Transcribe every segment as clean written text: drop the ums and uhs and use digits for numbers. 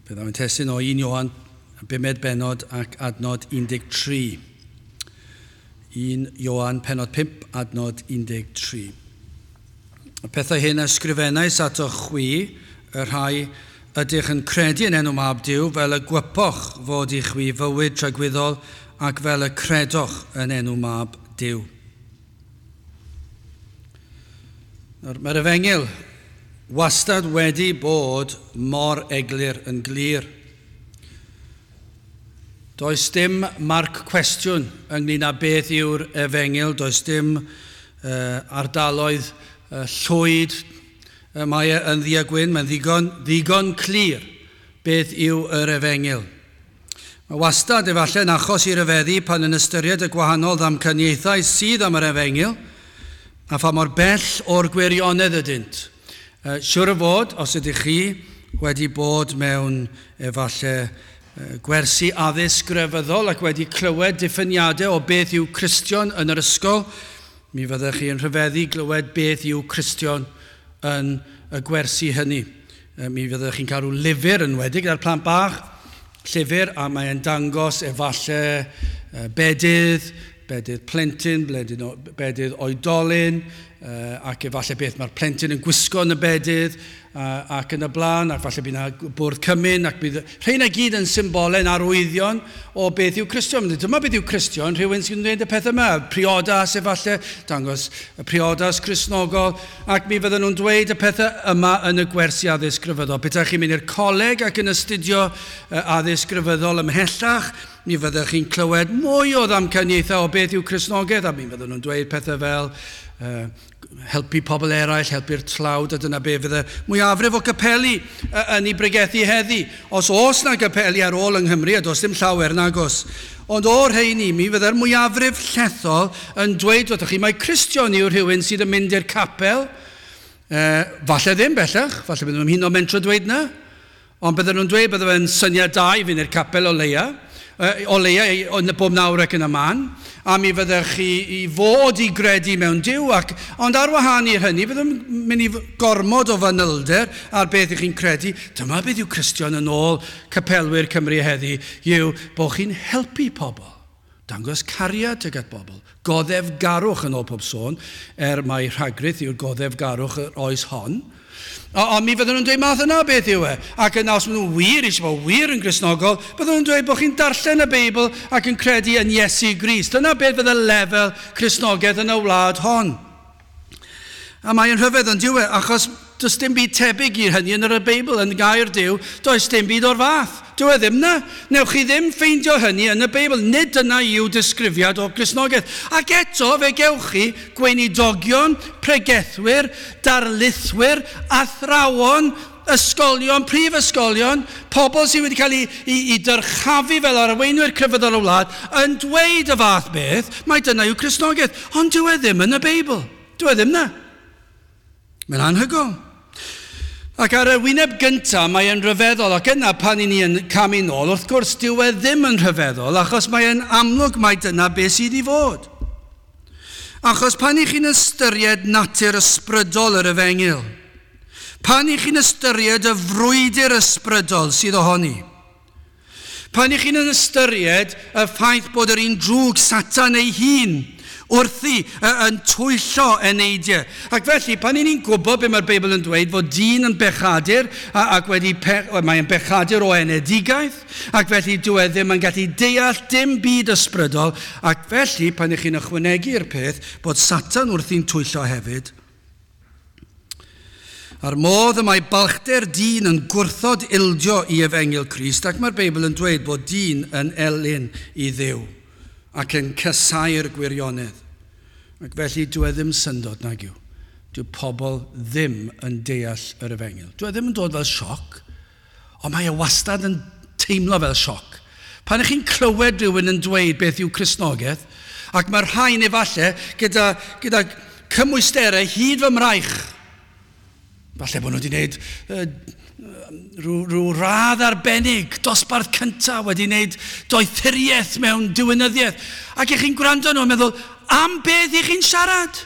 Byddai'n testyn o 1 Ioan 5 benod ac adnod 13. 1 Ioan penod 5 adnod 13. Y pethau hyn ysgrifennais ato chwi, y rhai ydych yn credu yn enw mab Duw fel y gwypoch fod i chwi fywyd tragwyddol ac fel y credoch yn enw mab Duw. Mae'r Efengyl wastad wedi bod mor eglur yn glir. Does dim marc cwestiwn ynglyn â beth yw'r Efengyl, does dim ardaloedd llwyd mae yn ddiagwyn, mae'n ddigon clir beth yw yr Efengyl. Mae wastad efallai yn achos i ryfeddu pan yn ystyried y gwahanol ddamcaniaethau sydd am yr Efengyl a pha mor bell o'r gwirionedd ydynt. Siwr o fod, os ydych chi wedi bod mewn efallai gwersi addysg grefyddol ac wedi clywed diffiniadau o beth yw Cristion yn yr ysgol, mi fyddech chi yn rhyfeddu glywed beth yw Cristion yn y gwersi hynny. Mi fyddech chi'n cael rhyw lyfr yn wedig ar plant bach, llyfr, a mae'n dangos efallai bedydd plentyn, bedydd oedolyn, ac efallai beth mae'r plentyn yn gwisgo yn y bedydd, ac yn y blaen, ac falle bydd yna bwrdd cymyn, ac bydd rhain gyd yn symbolau arwyddion o beth yw Cristion. Dyma beth yw Cristion, rhywun sy'n gwneud y peth yma, priodas efallai, dangos y priodas Cristnogol, ac mi fydden nhw'n dweud y pethau yma yn y gwersi addysg grefyddol. Bydych chi'n mynd i'r coleg ac yn astudio addysg grefyddol ymhellach, mi fyddech chi'n clywed mwy o ddamcaniaethau o beth yw Cristnogaeth, a mi fydden nhw'n dweud pethau fel helpu pobl eraill, helpu'r tlawd, a dyna be fydde mwyafrif o capeli yn ei bregethu heddi. Os na capeli ar ôl yng Nghymru, a does dim llawer nagos. Ond o'r rheini, mi fydde'r mwyafrif llethol yn dweud wrthych chi, mae Cristion yw rhywun sydd yn mynd i'r capel, falle ddim bellach, falle bydden nhw'n hyn o mentro dweud na, ond bydden nhw'n dweud bydden nhw'n syniad da i fynd i'r capel o leia yn y bob nawr ac yn y man, a mi fyddech chi i fod i gredu mewn Duw, ond ar wahân i'r hynny, byddwn mynd i gormod o fanylder ar beth ych chi'n credu. Dyma beth yw Cristion yn ôl capelwyr Cymru heddi, yw bod chi'n helpu pobl, dangos cariad tuag at bobl, goddefgarwch yn ôl pob sôn, mae rhagryth yw'r goddefgarwch yr oes hon. Ond mi fydden nhw'n dweud math yna beth yw e. Ac yna os maen nhw'n wir, eisiau fod wir yn Gristnogol, bydden nhw'n dweud bod chi'n darllen y Beibl ac yn credu yn Iesu Grist. Dyna beth fydde lefel Cristnogaeth yn y wlad hon. A mae'n rhyfedd yn diwe, achos does dim byd tebyg i'r hynny yn yr Beibl, yn gair Duw, does dim byd o'r fath. Dyw e ddim na. Newch chi ddim ffeindio hynny yn y Beibl. Nid dyna yw disgrifiad o Gristnogaeth. Ac eto fe gewch chi gweinidogion, pregethwyr, darlithwyr, athrawon, ysgolion, prifysgolion, pobl sydd wedi cael i dyrchafu fel arweinwyr crefyddol y wlad, yn dweud y fath beth, mae dyna yw Gristnogaeth. Ond dyw e ddim yn y Beibl. Dyw e ddim na. Mae'n anhygol. Ac ar y wyneb gyntaf mae'n rhyfeddol, ac yna pan i ni yn camu nôl, wrth gwrs dyw e ddim yn rhyfeddol, achos mae'n amlwg mai dyna beth sydd i fod. Achos pan i chi'n ystyried natur ysbrydol yr Efengyl, pan i chi'n ystyried y frwydr ysbrydol sydd ohoni, pan i chi'n ystyried y ffaith bod yr un drwg Satan ei hun wrthi yn twyllo eneidiau. Ac felly, pan ni'n gwybod beth mae'r Beibl yn dweud fod dyn yn bechadur ac mae'n bechadur o enedigaeth, ac felly dyw e ddim yn gallu deall dim byd ysbrydol, ac felly pan chi'n ychwanegu'r peth bod Satan wrthi'n twyllo hefyd. Ar modd y mae balchder dyn yn gwrthod ildio i Efengyl Crist, ac mae'r Beibl yn dweud bod dyn yn elyn i Dduw ac yn cysau'r gwirionedd. Ac felly dyw e ddim syndod nag yw. Dyw pobl ddim yn deall yr Efengyl. Dyw e ddim yn dod fel sioc, ond mae e wastad yn teimlo fel sioc. Pan ych chi'n clywed rhywun yn dweud beth yw Cristnogaeth, ac mae'r rhain efallai gyda cymwysterau hyd fy mraich. Falle bod nhw wedi gwneud rhyw radd arbennig, dosbarth cyntaf wedi gwneud doethuriaeth mewn diwynyddiaeth. Ac ych chi'n gwrando nhw'n meddwl, am beth ych chi'n siarad?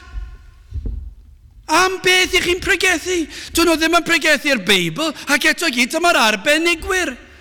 Am beth ych chi'n pregethu? Dyn nhw ddim yn pregethu'r Beibl, ac eto gyd dyma'r arbenigwyr.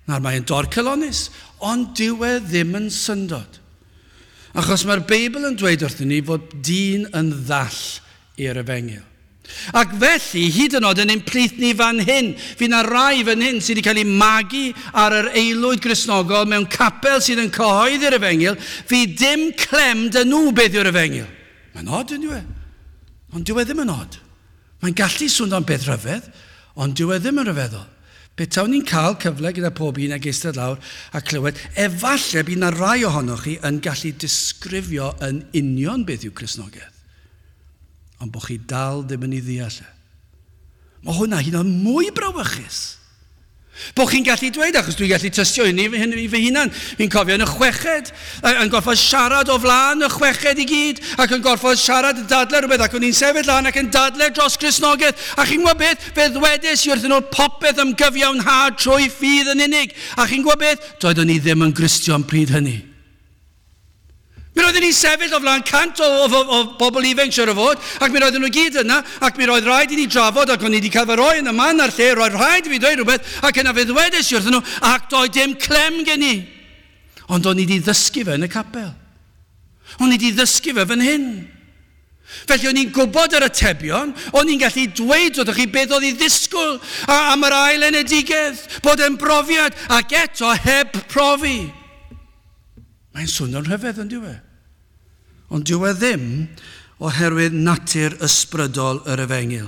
na'r mae'n dorcelonus, ond dyw e ddim yn syndod. Achos mae'r Beibl yn dweud wrthyn ni fod dyn yn ddall i'r Efengyl. Ac felly, hyd yn oed yn ein plith ni fan hyn, fi na rai fan hyn sydd wedi cael ei magu ar yr aelwyd Gristnogol mewn capel sydd yn cyhoeddi'r Efengyl, fi dim clem dyn nhw beth yw'r Efengyl. Mae'n od yn dyw e. Ond dyw e ddim yn od. Mae'n gallu swnio'n beth rhyfedd, ond dyw e ddim yn rhyfeddol. Betawn ni'n cael cyfle gyda pob un ag eistedd lawr a clywed, efallai bydd na rai ohonoch chi yn gallu disgrifio yn union beth yw Cristnogaeth. Ond bod chi dal ddim yn ei ddeall. Mae hwnna hyn o'n mwy brawychus. Bod chi'n gallu dweud, achos dwi'n gallu tystio hynny i fy hunan. Fi'n cofio yn y chweched, yn gorfod siarad o flaen y chweched i gyd, ac yn gorfod siarad y dadlau rhywbeth, ac o'n i'n sefyll lan ac yn dadlau dros Cristnogaeth. A chi'n gwybod beth, fe ddwedais i wrthyn nhw popeth am gyfiawnhad trwy ffydd yn unig. A chi'n gwybod beth, doeddwn i ddim yn Gristion pryd hynny. Mi roedden ni sefyll o flaen cant o bobl ifanc siwr o fod, ac mi roedden nhw gyd yna, ac mi roedd rhaid i ni drafod, ac o'n i wedi cael fy roi yn y man ar lle, roedd rhaid i fi dweud rhywbeth, ac yna fe ddwedais i wrthyn nhw, ac doedd dim clem gen i. Ond o'n i wedi ddysgu fe yn y capel. O'n i wedi ddysgu fe fan hyn. Felly o'n i'n gwybod yr atebion, o'n i'n gallu dweud wrthych chi beth oedd i ddisgwyl am yr ail enedigedd, bod e'n brofiad, ac eto heb profi. Mae'n swnio'n rhyfedd yn dyw e. Ond dyw e ddim oherwydd natur ysbrydol yr Efengyl.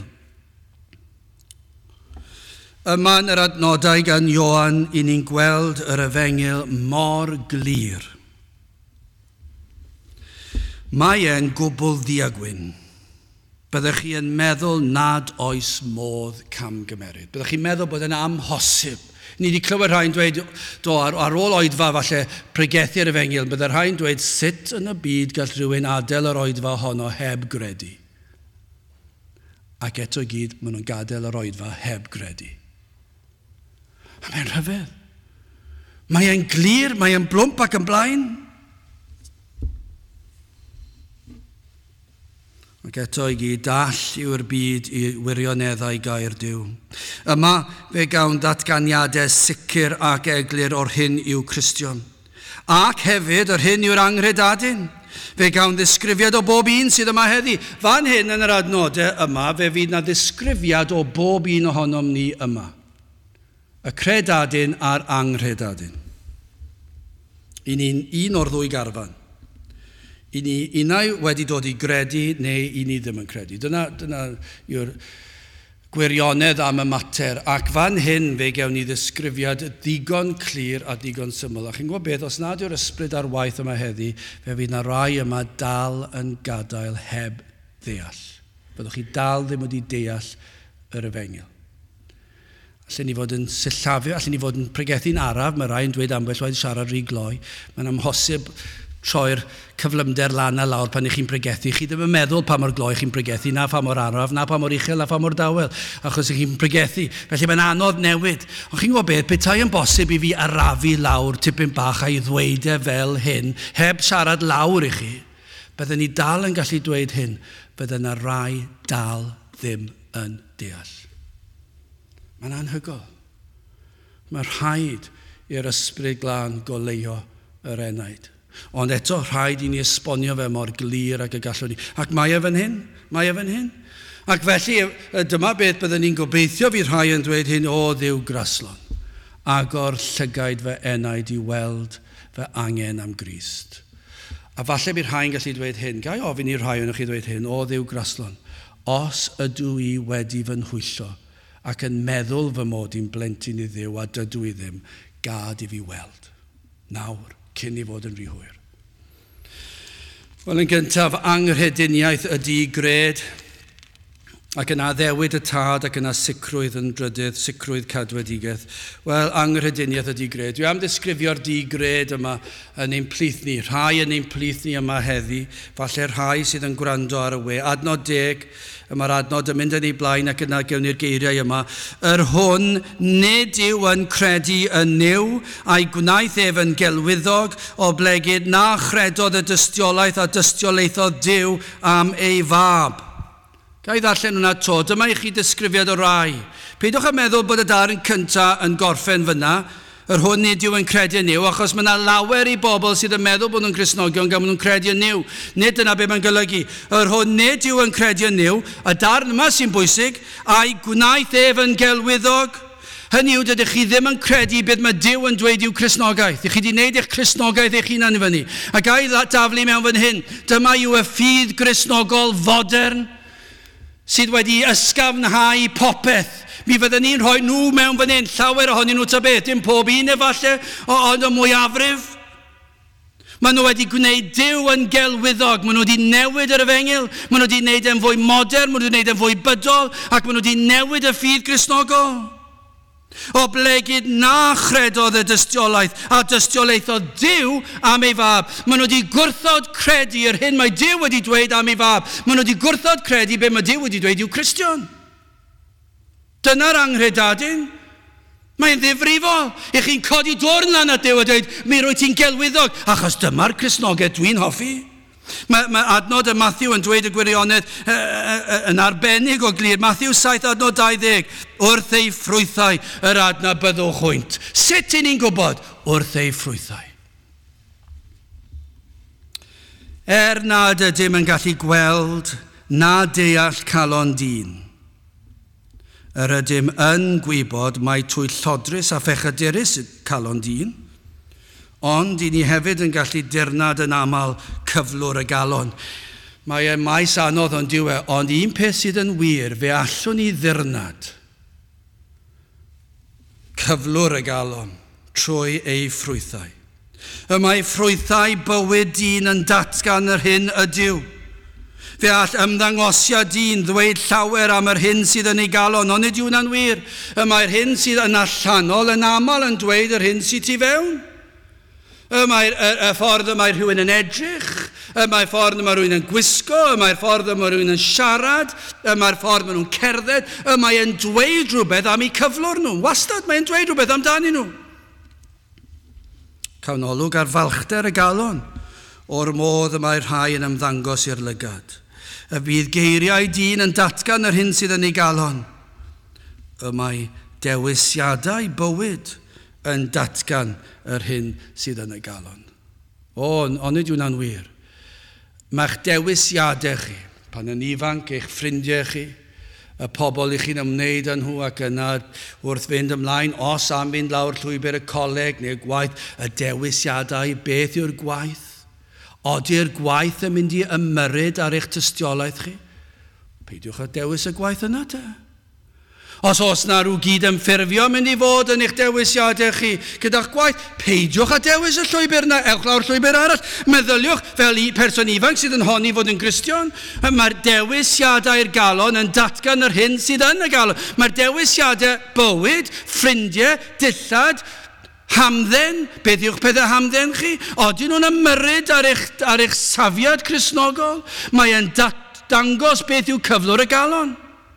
Yma yn yr adnodau gan Ioan, i ni'n gweld yr Efengyl mor glir. Mae e'n gwbl ddiagwyn. Byddech chi yn meddwl nad oes modd camgymeriad. Byddech chi'n meddwl bod e'n amhosib. Ni wedi clywed rhain dweud, ar ôl oedfa falle pregethu'r Efengyl, byddai'r rhain dweud sut yn y byd gall rhywun adael yr oedfa honno heb gredu. Ac eto gyd, maen nhw'n gadael yr oedfa heb gredu. A mae'n rhyfedd. Mae e'n glir, mae e'n blwmp ac yn blaen. Ac eto i gyd dall yw'r byd i wirioneddau gair Duw. Yma fe gawn datganiadau sicr ac eglur o'r hyn yw Cristion. Ac hefyd yr hyn yw'r anghredadyn. Fe gawn ddisgrifiad o bob un sydd yma heddi. Fan hyn yn yr adnodau yma, fe fydd na ddisgrifiad o bob un ohonom ni yma. Y credadyn a'r anghredadyn. I ni'n un o'r ddwy garfan. I ni unau wedi dod i gredu neu i ni ddim yn credu. Dyna yw'r gwirionedd am y mater. Ac fan hyn fe gewn ni ddisgrifiad digon clir a digon syml. A chi'n gwybod beth, os nad yw'r ysbryd ar waith yma heddi, fe fydd na rai yma dal yn gadael heb ddeall. Byddwch chi dal ddim wedi deall yr Efengyl. Allen ni fod yn sillafio, allen ni fod yn pregethu'n araf, mae rai yn dweud ambell waith siarad rhy gloi. Mae'n amhosib troi'r cyflymder lan a lawr pan chi'n pregethu. Chi ddim yn meddwl pa mor gloi chi'n pregethu, na pa mor araf, na pa mor uchel, na pa mor dawel, achos chi'n pregethu. Felly mae'n anodd newid. Ond chi'n gwybod beth, petai yn bosib i fi arafu lawr tipyn bach a'i ddweud fel hyn, heb siarad lawr i chi, bydden ni dal yn gallu dweud hyn, bydden na rai dal ddim yn deall. Mae'n anhygol. Mae rhaid i'r ysbryd glân goleio yr enaid. Ond eto, rhaid i ni esbonio fe mor glir ac y gallwn ni. Ac mae e fan hyn, mae e fan hyn. Ac felly, dyma beth byddwn ni'n gobeithio fydd rhai yn dweud hyn, o Dduw Graslon. Agor llygaid fy enaid i weld fy angen am Grist. A falle bydd rhai'n gallu dweud hyn, gai ofyn i'r rhai yn chi dweud hyn, o Dduw Graslon, os ydw i wedi fy nhwyllo ac yn meddwl fy mod i'n blentyn i Dduw a dydw i ddim, gad i fi weld. Nawr, cyn i fod yn rhy hwyr. Wel, yn gyntaf, anghrediniaeth ydy gred, ac yna ddewid y tad ac yna sicrwydd yn drydydd, sicrwydd cadwedigaeth. Wel, anghrediniaeth ydy gred. Dwi am ddisgrifio'r di-gred yma yn ein plith ni. Rhai yn ein plith ni yma heddi, falle rhai sydd yn gwrando ar y we. Adnod 10, mae'r adnod yn mynd yn ei blaen ac yna gewn ni'r geiriau yma. Yr hwn nid yw yn credu yn niw a'i gwnaeth ef yn gelwyddog o blegyd na chredodd y dystiolaeth a dystiolaethodd Duw am ei fab. Gai ddarllen hwnna to, dyma i chi disgrifiad o rai. Peidwch a meddwl bod y darn cyntaf yn gorffen fyna. yr hwn nid yw yn credu yn niw, achos mae yna lawer I bobl sydd yn meddwl bod nhw'n Cristnogion gan maen nhw'n credu yn niw. Nid dyna be mae'n golygu. Yr hwn nid yw yn credu yn niw, y darn yma sy'n bwysig, a'i gwnaeth ef yn gelwyddog. Hynny yw, dydych chi ddim yn credu beth mae Duw yn dweud yw Cristnogaeth. Dych chi wedi gwneud eich Cristnogaeth eich hunan I fyny. A gai daflu mewn fan hyn, dyma yw y ffydd Cristnogol fodern sydd wedi ysgafnhau popeth. Mi fydden ni'n rhoi nhw mewn fan hyn, llawer ohonyn nhw ta beth, dim pob un efallai, ond y mwyafrif. Maen nhw wedi gwneud Duw yn gelwyddog, maen nhw wedi newid yr efengil, maen nhw wedi gwneud e'n fwy modern, maen nhw wedi gwneud e'n fwy bydol, ac maen nhw wedi newid y ffydd Cristnogol. O blegyd na chredodd y dystiolaeth, a dystiolaethodd Duw am ei fab. Maen nhw wedi gwrthod credu yr hyn mae Duw wedi dweud am ei fab. Maen nhw wedi gwrthod credu be mae Duw wedi dweud yw Cristion. Dyna'r anghredadyn. Mae'n ddifrifol. I chi'n codi dorn lan at Duw a dweud, mi rwy ti'n gelwyddog, achos dyma'r Cristnogaeth dwi'n hoffi. Mae adnod y Matthew yn dweud y gwirionedd yn arbennig o glir. Matthew 7 adnod 20. Wrth ei ffrwythau yr adnod byddwch hwynt. Sut I ni'n gwybod? Wrth ei ffrwythau. Nad ydym yn gallu gweld na deall calon dyn. Ydym yn gwybod mai trwy llodrus a phechadurus calon dyn, ond I ni hefyd yn gallu dirnad yn aml cyflwr y galon. Mae maes anodd ond dyw ond un peth sydd yn wir, fe allwn ni ddirnad cyflwr y galon trwy ei ffrwythau. Y mae ffrwythau bywyd dyn yn datgan yr hyn ydyw. Fe all ymddangosiad dyn ddweud llawer am yr hyn sydd yn ei galon, ond nid yw hwnna'n wir. Y mae'r hyn sydd yn allanol yn aml yn dweud yr hyn sydd tu fewn. Y ffordd y mae rhywun yn edrych, mae'r ffordd y mae rhywun yn gwisgo, mae'r ffordd y mae rhywun yn siarad, mae'r ffordd mae nhw'n cerdded, mae'n dweud rhywbeth am eu cyflwr nhw. Wastad mae'n dweud rhywbeth amdani nhw. Cawnolog ar falchder y galon, o'r modd y mae rhai yn ymddangos i'r lygad. Y bydd geiriau dyn yn datgan yr hyn sydd yn ei galon. Y mae dewisiadau bywyd yn datgan yr hyn sydd yn ei galon. Ond nid yw'n anwyr. Mae'ch dewisiadau chi, pan yn ifanc eich ffrindiau chi, y pobl I chi'n ymwneud â nhw ac yna wrth fynd ymlaen, os am fynd lawr llwybr y coleg neu'r gwaith, y dewisiadau, beth yw'r gwaith? Ody'r gwaith yn mynd I ymyrryd ar eich tystiolaeth chi? Peidiwch â dewis y gwaith yna te. Os na rhyw gyd ymffurfio mynd I fod yn eich dewisiadau chi gyda'ch gwaith, peidiwch â dewis y llwybr yna, ewch lawr llwybr arall. Meddyliwch fel person ifanc sydd yn honni fod yn Gristion. Mae'r dewisiadau'r galon yn datgan yr hyn sydd yn y galon. Mae'r dewisiadau bywyd, ffrindiau, dillad, hamdden, beth yw'ch pethau hamdden chi? Odyn nhw'n ymyrryd ar eich safiad Cristnogol? Mae'n dangos beth yw cyflwr y galon.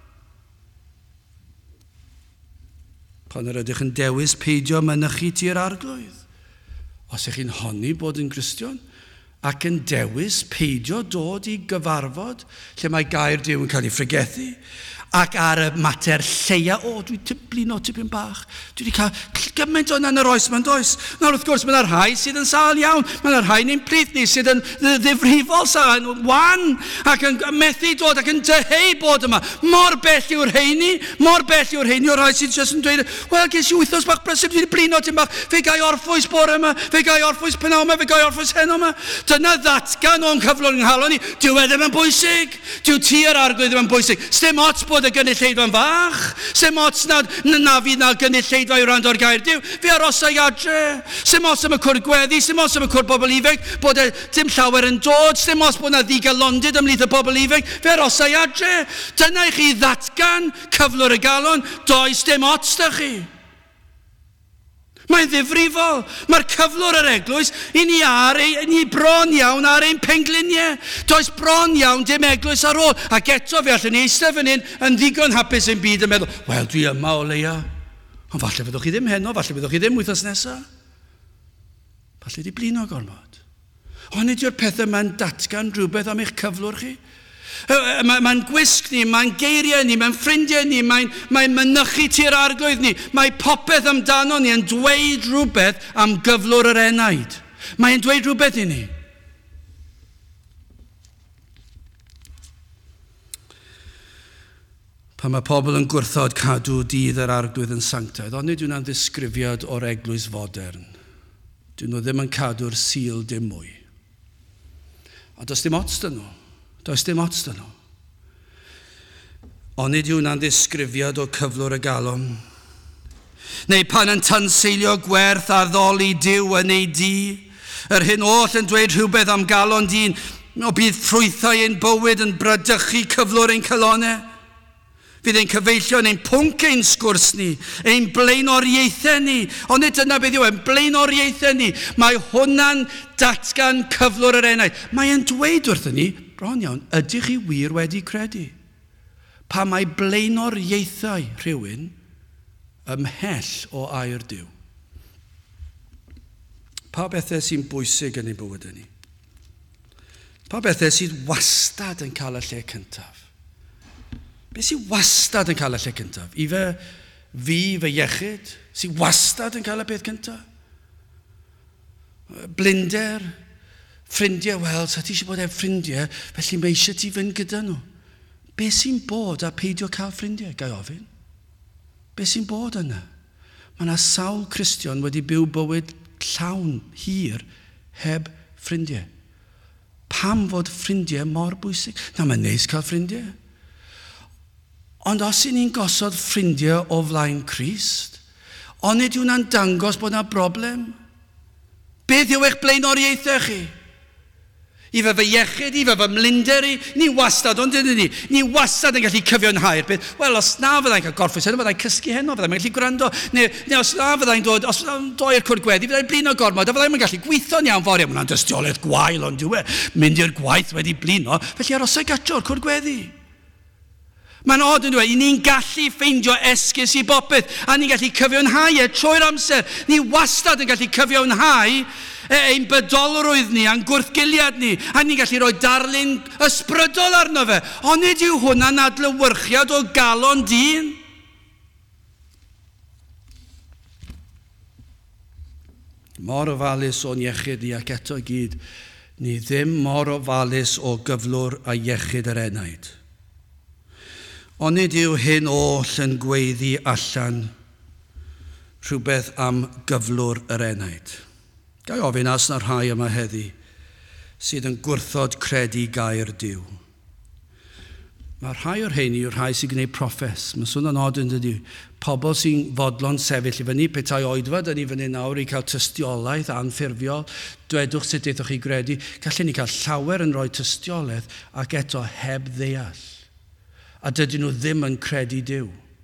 Pan yr ydych yn dewis peidio mynychu tu'r arglwydd. Os ych chi'n honni bod yn Gristion, ac yn dewis peidio dod I gyfarfod lle mae gair Duw yn cael ei ffrigethu, ac ar y mater lleia, dwi blino tipyn bach, dwi wedi cael gymaint o'n yr oes ma'n does. Nawr wrth gwrs mae'na rhai sydd yn sal iawn, mae'na rhai ni'n plith ni sydd yn ddifrifol sal, wan, ac yn methu dod ac yn dyheu bod yma. Mor bell yw'r heini, o'r rhai sydd jyst yn dweud, wel, ges I wythnos bach brysur, dwi wedi blino tipyn bach, fe gai orffwys bore yma, fe gai orffwys pnaw yma, fe gai orffwys heno yma. Dyna ddatgan o'n cyflwr yng nghalon ni, dyw e ddim yn bwysig, dyw tu'r arglwydd ddim yn bwysig. Sdim ots bod y gynulleidfa'n fach, sdim ots na fydd na gynulleidfa I wrando ar gair Duw, fe arosau adre, sdim ots am y cwr gweddi, sdim ots am y cwr bobl ifeg, bod dim llawer yn dod, sdim ots bod na ddigalondid ymlith y bobl ifeg, fe arosau adre. Dyna I chi ddatgan cyflwr y galon, does dim ots da chi. Mae'n ddifrifol. Mae'r cyflwr yr eglwys I ni bron iawn ar ein pengliniau. Does bron iawn dim eglwys ar ôl. Ac eto fe allan ni eistedd fan hyn yn ddigon hapus yn byd yn meddwl, wel, dwi yma o leia. Ond falle fyddwch chi ddim heno, falle fyddwch chi ddim wythnos nesaf. Falle di blino gormod. Ond nid yw'r pethau ma'n datgan rhywbeth am eich cyflwr chi. Mae'n gwisg ni, mae'n geiriau ni, mae'n ffrindiau ni, mae'n mynychu ti'r arglwydd ni. Mae popeth amdano ni yn dweud rhywbeth am gyflwr yr enaid. Mae'n dweud rhywbeth i ni. Pan mae pobl yn gwrthod cadw dydd yr arglwydd yn sanctaidd, ond nid yw'n ddisgrifiad o'r eglwys fodern. Dyn nhw ddim yn cadw'r sil dim mwy. A does dim ots dyn nhw. Does dim ots dyn nhw. Ond nid yw'n ddisgrifiad o cyflwr y galon. Neu pan yn tanseilio gwerth ar ddoli Duw yn ei di, yr hyn oll yn dweud rhywbeth am galon dyn, o bydd ffrwythau ein bywyd yn bradychu cyflwr ein calonau. Fydd ein cyfeillio yn ein pwnc ein sgwrs ni, ein blaenoriaethau ni. Ond nid dyna beth yw ein blaenoriaethau ni. Mae hwnna'n datgan cyflwr yr enaid. Mae'n dweud wrthyn ni, bron iawn, ydych chi wir wedi credu? Pa mae blaenoriaethau rhywun ymhell o air Duw. Pa bethau sy'n bwysig yn ein bywyd ni? Pa bethau sydd wastad yn cael y lle cyntaf? Beth sy'n wastad yn cael y lle cyntaf? I fy iechyd, sy'n wastad yn cael y peth cyntaf? Blinder, ffrindiau, wel, sa ti eisiau bod efo ffrindiau, felly mae eisiau ti fynd gyda nhw. Beth sy'n bod a peidio cael ffrindiau, gai ofyn? Beth sy'n bod yna? Mae yna sawl Cristion wedi byw bywyd llawn, hir, heb ffrindiau. Pam fod ffrindiau mor bwysig? Na, mae'n neis cael ffrindiau. Ond os y'n ni'n gosod ffrindiau o flaen Crist, ond nid yw'n dangos bod yna broblem? Beth yw eich blaenoriaethau chi? I fy iechyd, i fy mlinder i, ni wastad, ond dyn ni, ni wastad yn gallu cyfiawnhau'r beth. Wel, os na fyddai'n cael gorffwys heno, fyddai'n cysgu heno, fyddai'n gallu gwrando. Neu os na fyddai'n dod, os fyddai'n dod i'r cwrdd gweddi, fyddai'n blino gormod, a fyddai'n gallu gweithio'n iawn fori. Mae'n dystiolaeth gwael, ond dwi mynd i'r gwaith wedi blino, felly arosau gatio'r cwrdd gweddi. Mae'n od yn dweud, ni'n gallu ffeindio esgus i bopeth, a ni'n gallu cyfiawnhau trwy'r amser. Ni wastad yn gallu cyfiawnhau ein bydolrwydd ni, a'n gwrthgiliad ni, a ni'n gallu rhoi darlun ysbrydol arno fe. Ond nid yw hwnna'n adlewyrchiad o galon dyn? Mor ofalus o'n iechyd ni ac eto gyd, ni ddim mor ofalus o gyflwr a iechyd yr enaid. Ond nid yw hyn oll yn gweiddi allan rhywbeth am gyflwr yr enaid. Gai ofyn as na'r rhai yma heddi sydd yn gwrthod credu gair Duw. Mae rhai o'r heini yw'r rhai sy'n gwneud proffes. Mae'n swnio'n od yn dydi. Pobl sy'n fodlon sefyll i fyny, petai oedfad yn i fyny nawr i cael tystiolaeth anffurfiol. Dwedwch sut eithwch chi gredu. Gallen ni cael llawer yn rhoi tystiolaeth ac eto heb ddeall. A dydyn nhw ddim yn credu Duw.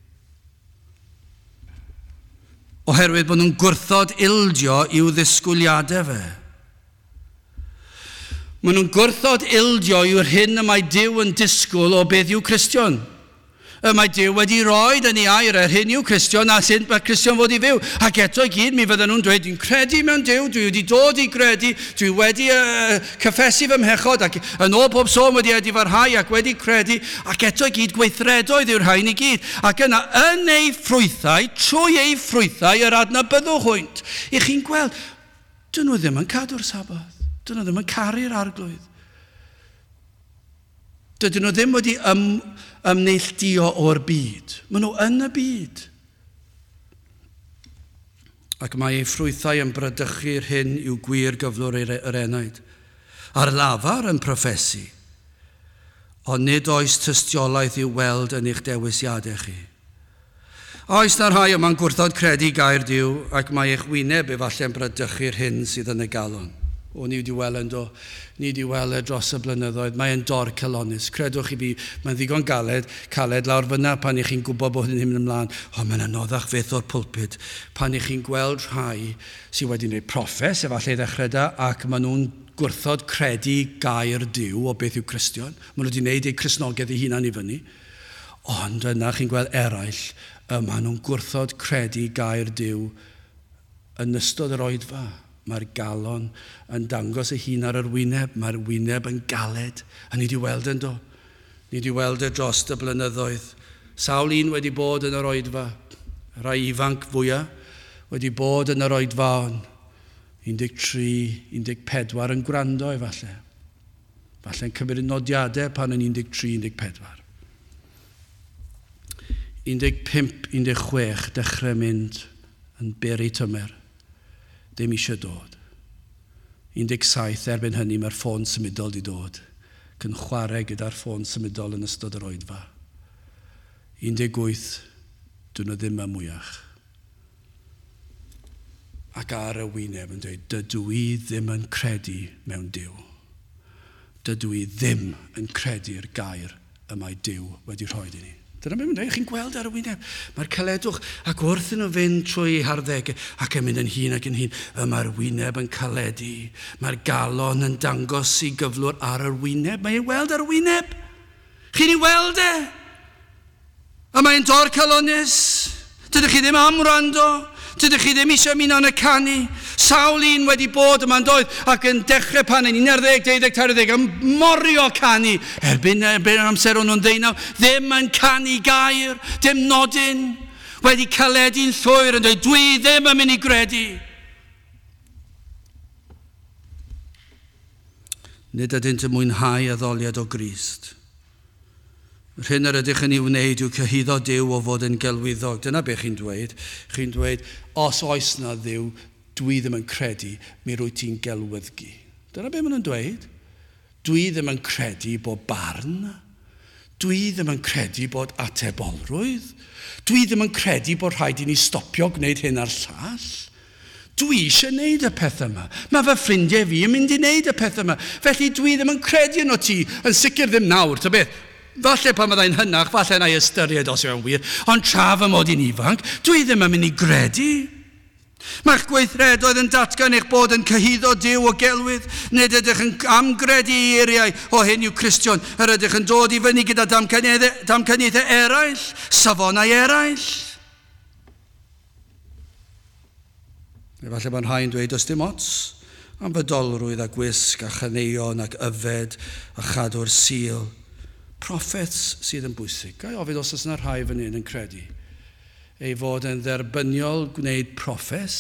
Oherwydd bod nhw'n gwrthod ildio i'w ddisgwyliadau fe. Maen nhw'n gwrthod ildio yw'r hyn y mae Duw yn disgwyl o beth yw Cristion. Mae Duw wedi rhoi yn ei air hyn yw Cristion a sy'n mae Cristion fod i fyw. Ac eto i gyd mi fydden nhw'n dweud, dwi'n credu mewn Duw, dwi wedi dod i credu, dwi wedi cyffesu fy mhechod ac yn ôl pob sôn wedi farhau ac wedi credu, ac eto i gyd gweithredoedd yw'r rhain i gyd. Ac yna yn ei ffrwythau, trwy ei ffrwythau, yr adnabyddwch hwynt. I chi'n gweld, dyn nhw ddim yn cadw'r sabath, dyn nhw ddim yn caru'r arglwydd. Dydyn nhw ddim wedi ymneilltuo o'r byd. Maen nhw yn y byd. Ac mae ei ffrwythau yn bradychu'r hyn yw gwir gyflwr yr enaid. Ar lafar yn proffesu, ond nid oes tystiolaeth i'w weld yn eich dewisiadau chi. Oes na'r rhai yma'n gwrthod credu gair Duw ac mae eich wyneb efallai'n bradychu'r hyn sydd yn y galon. O, ni wedi weld dros y blynyddoedd, mae'n dor celonus. Credwch i fi, mae'n ddigon caled lawr fyna pan i'ch chi'n gwybod bod hyn yn ymlaen. O, mae'n anoddach fydd o'r pwlpid. Pan i'ch chi'n gweld rhai sydd wedi gwneud proffes, efallai ddechrau da, ac maen nhw'n gwrthod credu gair Duw o beth yw Cristion. Maen nhw wedi gwneud eu Crisnogaeth eu hunan i fyny. Ond yna chi'n gweld eraill, maen nhw'n gwrthod credu gair Duw yn ystod yr oedfa. Mae'r galon yn dangos ei hun ar yr wyneb. Mae'r wyneb yn galed. A ni wedi weld yn do. Ni wedi weld y dros y blynyddoedd. Sawl un wedi bod yn yr oedfa. Rai ifanc fwyaf wedi bod yn yr oedfa hon. 13, 14 yn gwrando efallai. Falle'n cymryd nodiadau pan yn 13, 14. 15, 16 dechrau mynd yn beri tymer. Dim eisiau dod. 17 erbyn hynny mae'r ffôn symudol di dod. Cyn chwarae gyda'r ffôn symudol yn ystod yr oedfa. 18, dyn nhw ddim yn mwyach. Ac ar y wyneb yn dweud, dydw i ddim yn credu mewn Duw. Dydw i ddim yn credu'r gair y mae Duw wedi rhoi i ni. Dyna beth mae'n dweud, chi'n gweld ar y wyneb. Mae'r caledwch ac wrth yn nhw fynd trwy harddegau ac yn mynd yn hun ac yn hun. Mae'r wyneb yn caledu. Mae'r galon yn dangos i gyflwr ar yr wyneb. Mae'n weld ar y wyneb. Chi'n ei weld e? A mae'n dor calonus. Dydych chi ddim am wrando. Dydych chi ddim eisiau mynd yn y canu. Sawl un wedi bod yma'n doedd ac yn dechrau pan yn 11, 12, 13 yn morio canu. Erbyn amser o'n nhw'n 19, ddim yn canu gair, dim nodyn. Wedi caledu'n llwyr yn dweud, dwi ddim yn mynd i gredu. Nid ydynt yn mwynhau addoliad o Grist. Yr hyn yr ydych yn ei wneud yw cyhuddo Duw o fod yn gelwyddog. Dyna beth chi'n dweud. Chi'n dweud, os oes na Dduw, dwi ddim yn credu, mi rwy ti'n gelwyddgu. Dyna beth maen nhw'n dweud. Dwi ddim yn credu bod barn. Dwi ddim yn credu bod atebolrwydd. Dwi ddim yn credu bod rhaid i ni stopio gwneud hyn a'r llall. Dwi eisiau wneud y peth yma. Mae fy ffrindiau fi yn mynd i wneud y peth yma. Felly dwi ddim yn credu yn o ti. Yn sicr ddim nawr, ta beth. Falle pan byddai'n hynach, falle na i ystyried os yw'n wir, ond tra fy mod i'n ifanc, dwi ddim yn mynd i gredu. Mae'ch gweithredoedd yn datgan eich bod yn cyhuddo Duw o gelwydd, nid ydych yn amgredu eiriau o hyn yw Cristion, yr ydych yn dod i fyny gyda damcaniaethau eraill, safonau eraill. Efallai mae'n rhaid dweud, os dim ots, am fydolrwydd a gwisg a chaneuon ac yfed a chadw'r sil. Prophets sydd yn bwysig. Gai ofyn os yna rhai fan hyn yn credu ei fod yn dderbyniol gwneud proffes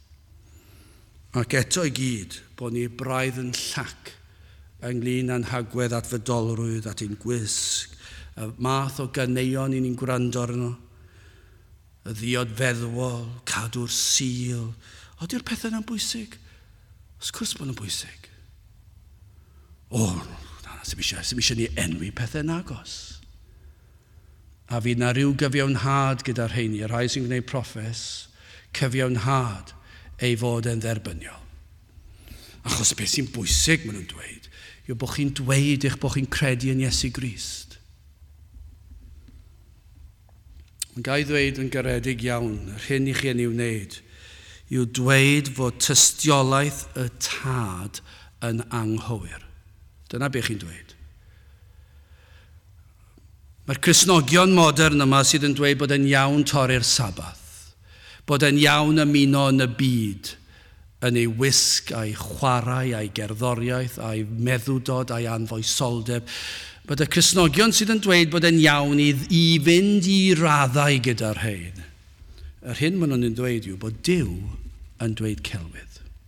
ac eto i gyd bod ni braidd yn llac ynglyn â'n hagwedd at fydolrwydd, at ein gwisg, y math o ganeuon i ni'n gwrando arno, y ddiod feddwol, cadw'r sil. Oeddi'r pethau yna'n bwysig? Os gwrs bod nhw'n bwysig. Sy'n eisiau ni enwi pethau nagos. A fydd na rhyw gyfiawnhad gyda'r rheini, y rhai sy'n gwneud proffes, cyfiawnhad ei fod yn dderbyniol. Achos beth sy'n bwysig, maen nhw'n dweud, yw bod chi'n dweud eich bod chi'n credu yn Iesu Grist. Mae'n gael ddweud yn garedig iawn, yr hyn i chi yn ei wneud, yw dweud fod tystiolaeth y tad yn anghywir. Dyna beth chi'n dweud. Mae'r Cristnogion modern yma sydd yn dweud bod yn iawn torri'r Sabath, bod yn iawn ymuno yn y byd, yn ei wisg a'i chwarae, a'i gerddoriaeth, a'i meddwdod, a'i anfoesoldeb. Bod y Cristnogion sydd yn dweud bod yn iawn i fynd i raddau gyda'r rhain. Yr hyn maen nhw'n dweud yw bod Duw yn dweud celwydd.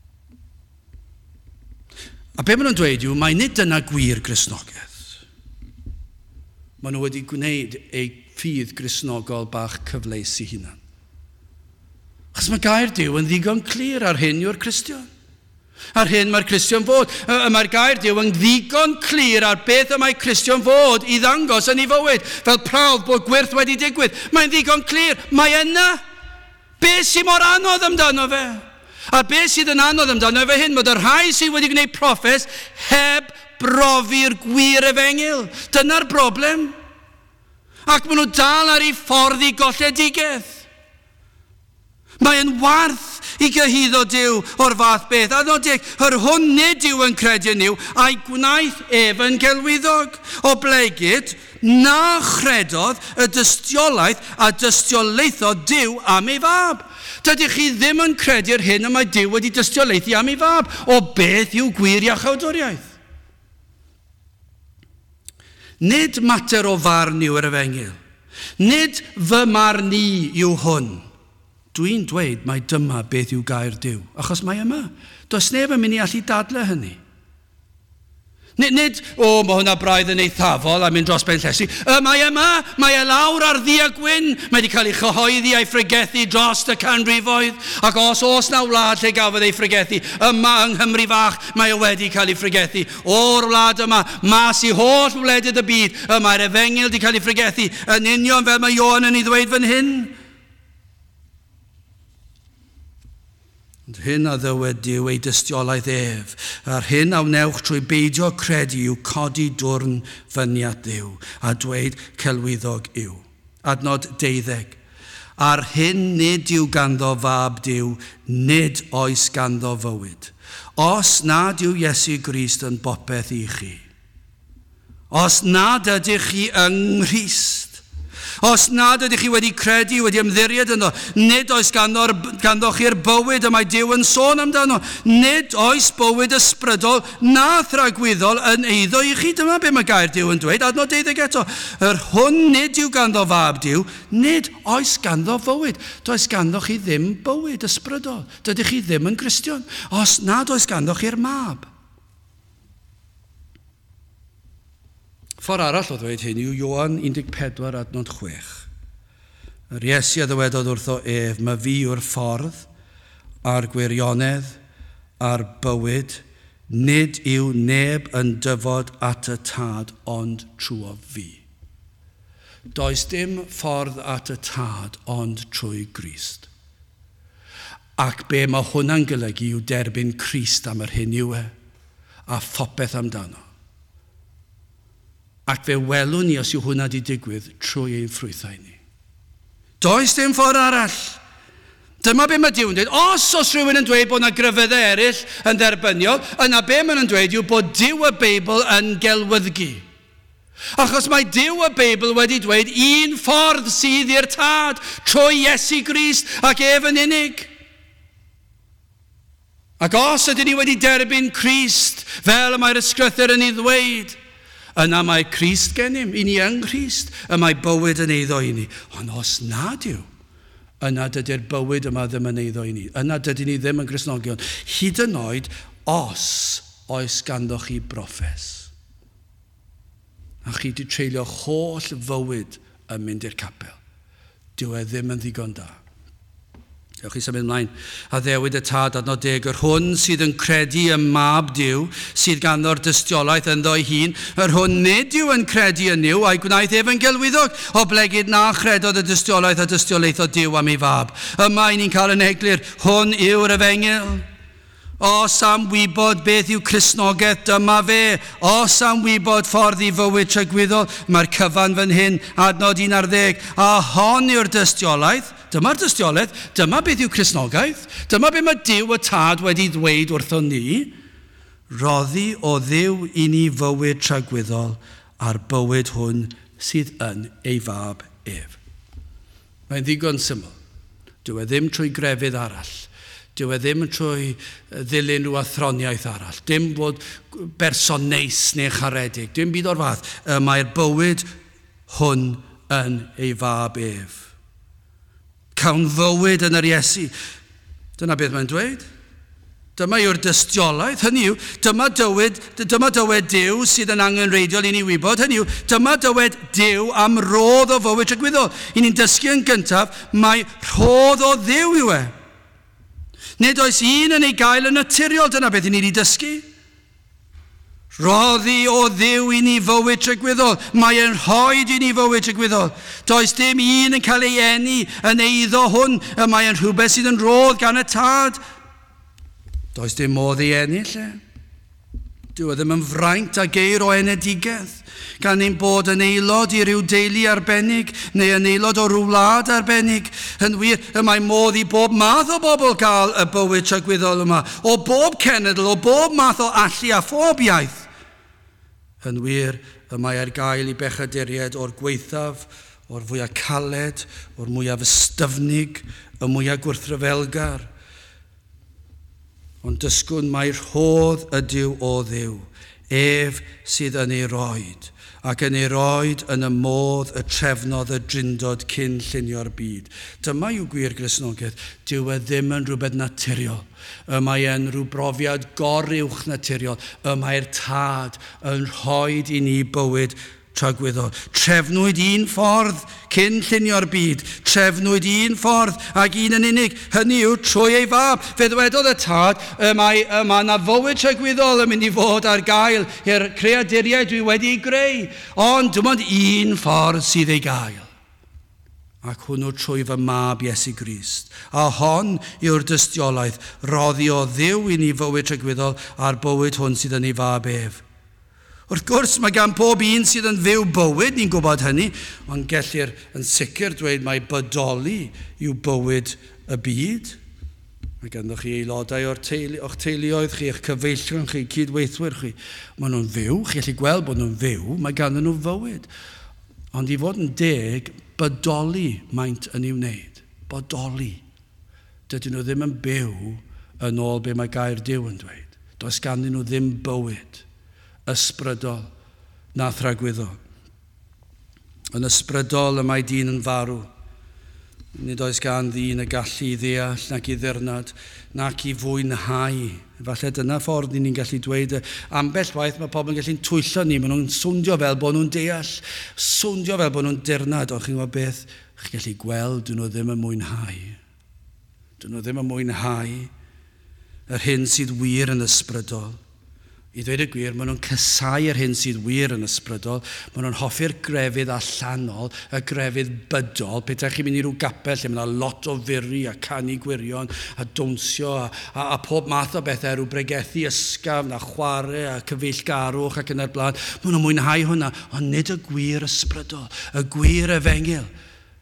A be maen nhw'n dweud yw, mae nid dyna gwir Gristnogaeth. Maen nhw wedi gwneud eu ffydd Gristnogol bach cyfleus i hunan. Achos mae gair Duw yn ddigon clir ar hyn yw'r Cristion. Ar hyn mae'r Cristion fod. Mae'r gair Duw yn ddigon clir ar beth y mae Cristion fod i ddangos yn ei fywyd. Fel prawf bod gwirth wedi digwydd. Mae'n ddigon clir. Mae yna. Beth sy'n mor anodd amdano fe? A beth sydd yn anodd amdano fe hyn? Bod y rhai sydd wedi gwneud proffes heb brofi'r gwir efengil. Dyna'r broblem. Ac maen nhw dal ar ei ffordd i golledigaeth. Mae'n warth i gyhuddo Duw o'r fath beth. A nodig, yr hwn nid yw yn credu yn yw, a'i gwnaeth efn gelwyddog. O blegyd, na chredodd y dystiolaeth a dystiolaetho Duw am ei fab. Dydych chi ddim yn credu'r hyn y mae Duw wedi dystioleithi am ei fab. O beth yw gwir iachawdwriaeth? Nid mater o farn yw'r Efengyl. Nid fy marn i yw hwn. Dwi'n dweud mai dyma beth yw gair Duw, achos mae yma. Does neb yn mynd i allu dadle hynny. Nid, mae hwnna braidd yn eithafol a mynd dros ben llesu. Mae yma, mae e lawr ar ddi a gwyn. Mae wedi cael ei chyhoeddi a'i ffrigethu dros y canrifoedd. Ac os na wlad lle gafodd ei ffrigethu, yma yng Nghymru fach, mae e wedi cael ei ffrigethu. O'r wlad yma, mas i holl wledydd y byd, mae'r Efengyl wedi cael ei ffrigethu. Yn union fel mae Ioan yn ei ddweud fan hyn. Ond hyn a ddywed Duw ei dystiolaeth ef, a'r hyn a wnewch trwy beidio credu yw codi dwrn fyny at Dduw, a dweud celwyddog yw. Adnod 12. Ar hyn nid yw ganddo fab Duw, nid oes ganddo fywyd. Os nad yw Iesu Grist yn bopeth i chi. Os nad ydych chi yng Nghrist. Os nad ydych chi wedi credu, wedi ymddiried yno, nid oes ganddo chi'r bywyd y mae Duw yn sôn amdano. Nid oes bywyd ysbrydol na thragwyddol yn eiddo i chi. Dyma be mae gair Duw yn dweud. Adnod 12 eto. Yr hwn nid yw ganddo fab Duw, nid oes ganddo fywyd. Does ganddo chi ddim bywyd ysbrydol. Dydych chi ddim yn Gristion. Os nad oes ganddo chi'r mab. Ffordd arall o ddweud hyn yw Ioan 14 adnod 6. Yr Iesu a ddywedodd wrtho ef, mae fi yw'r ffordd, a'r gwirionedd, a'r bywyd, nid yw neb yn dyfod at y tad ond trwy fi. Does dim ffordd at y tad ond trwy Grist. Ac be mae hwnna'n golygu yw derbyn Crist am yr hyn yw e, a phopeth amdano. Ac fe welwn ni os yw hwnna wedi digwydd trwy ein ffrwythau ni. Does dim ffordd arall. Dyma be mae Duw'n dweud. Os rhywun yn dweud bod yna gryfeddau eraill yn dderbyniol, yna be maen dweud yw bod Duw y Beibl yn gelwyddgu. Achos mae Duw y Beibl wedi dweud un ffordd sydd i'r tad trwy Iesu Grist ac ef yn unig. Ac os ydyn ni wedi derbyn Crist fel mae'r ysgrythur yn ei ddweud, yna mae Crist gennym, i ni yng Nghrist, y mae bywyd yn eiddo i ni. Ond os nad yw, yna dydy'r bywyd yma ddim yn eiddo i ni. Yna dydyn ni ddim yn Gristnogion. Hyd yn oed, os oes ganddo chi broffes. A chi wedi treulio holl fywyd yn mynd i'r capel. Dyw e ddim yn ddigon da. Dewch chi symud ymlaen. A ddewyd y tad adnod 10. Yr hwn sydd yn credu y mab Duw, sydd ganddo'r dystiolaeth ynddo ei hun, yr hwn nid yw yn credu yn yw, a'i gwnaeth ef yn gelwyddog, o blegyd na chredodd y dystiolaeth a dystiolaeth o Duw am ei fab. Yma i ni'n cael yn eglur, hwn yw'r Efengyl. Os am wybod beth yw Cristnogaeth, dyma fe. Os am wybod ffordd i fywyd trygwyddol, mae'r cyfan fan hyn, adnod 11. A hon yw'r dystiolaeth. Dyma'r dystiolaeth, dyma beth yw Cristnogaeth. Dyma beth mae Duw y Tad wedi ddweud wrthon ni. Roddi o Dduw i ni fywyd trygwyddol a'r bywyd hwn sydd yn ei fab ef. Mae'n ddigon syml. Dyw e ddim trwy grefydd arall. Dyw e ddim trwy ddilyn rhyw athroniaeth arall. Dim bod berson neis neu charedig. Dim byd o'r fath. Mae'r bywyd hwn yn ei fab ef. Cawn fywyd yn yr Iesu. Dyna beth mae'n dweud. Dyma yw'r dystiolaeth. Hynny yw, dyma dywed Duw sydd yn angenreidiol i ni wybod. Hynny yw, dyma dywed Duw am rodd o fywyd trygwyddol. I ni'n dysgu yn gyntaf, mae rhodd o Dduw yw e. Nid oes un yn ei gael yn naturiol, dyna beth i ni wedi dysgu. Roddi o Dduw i ni fywyd trygwyddol. Mae e'n rhoi i ni fywyd trygwyddol. Does dim un yn cael ei eni yn eiddo hwn. Mae e'n rhywbeth sydd yn rodd gan y tad. Does dim modd ei eni lle. Dyw e ddim yn fraint a geir o enedigedd. Gan ein bod yn aelod i ryw deulu arbennig neu yn aelod o ryw wlad arbennig. Yn wir, mae modd i bob math o bobl gael y bywyd trygwyddol yma. O bob cenedl, o bob math o allu a phob iaith. Yn wir, mae ar gael i bechaduriaid o'r gweithaf, o'r fwyaf caled, o'r mwyaf ystyfnig, y mwyaf gwrthryfelgar. Ond dysgwn mae rhodd ydyw o Dduw. ef sydd yn ei roed, ac yn ei roed yn y modd y trefnodd y drindod cyn llunio'r byd. Dyma yw gwir Gristnogaeth. Dyw e ddim yn rhywbeth naturiol. Mae e'n rhyw brofiad goruwch naturiol. Mae'r tad yn rhoi i ni bywyd tragweddol. Trefnwyd un ffordd cyn llunio'r byd. Trefnwyd un ffordd ac un yn unig. Hynny yw trwy ei fab. Fe ddwedodd y tad, mae yna fywyd tragweddol yn mynd i fod ar gael i'r creaduriaid dwi wedi greu. Ond dim ond un ffordd sydd ei gael. Ac hwnnw trwy fy mab Iesu Grist. A hon yw'r dystiolaeth. Roddi o Dduw i ni fywyd tragweddol a'r bywyd hwn sydd yn ei fab ef. Wrth gwrs, mae gan pob un sydd yn fyw bywyd, ni'n gwybod hynny, ond gellir yn sicr dweud mai bodoli yw bywyd y byd. Mae ganddoch chi aelodau o'ch teuluoedd chi, eich cyfeillon chi, cydweithwyr chi. Maen nhw'n fyw, chi'n gallu gweld bod nhw'n fyw, mae ganddyn nhw fywyd. Ond i fod yn deg, bodoli maent yn ei wneud. Bodoli. Dydyn nhw ddim yn byw yn ôl be mae gair Duw yn dweud. Does ganddyn nhw ddim bywyd ysbrydol na thragwyddol. Yn ysbrydol y mae dyn yn farw. Nid oes gan ddyn y gallu i ddeall nac i ddyrnad, nac i fwynhau. Falle dyna ffordd ni'n gallu dweud. Ambell waith mae pobl yn gallu'n twyllo ni. Maen nhw'n swndio fel bod nhw'n deall. Swndio fel bod nhw'n dyrnad. Ond chi'n gwybod beth? Chi'n gallu gweld dyn nhw ddim yn mwynhau. Dyn nhw ddim yn mwynhau yr hyn sydd wir yn ysbrydol. I ddweud y gwir, maen nhw'n cysau yr hyn sydd wir yn ysbrydol. Maen nhw'n hoffi'r grefydd allanol, y grefydd bydol. Petai chi'n mynd i rhyw gapel lle mae yna lot o furi a canu gwirion a dawnsio a pob math o bethau, rhyw bregethu ysgafn a chwarae a cyfeillgarwch ac yn y blaen. Maen nhw'n mwynhau hwnna, ond nid y gwir ysbrydol, y gwir efengil.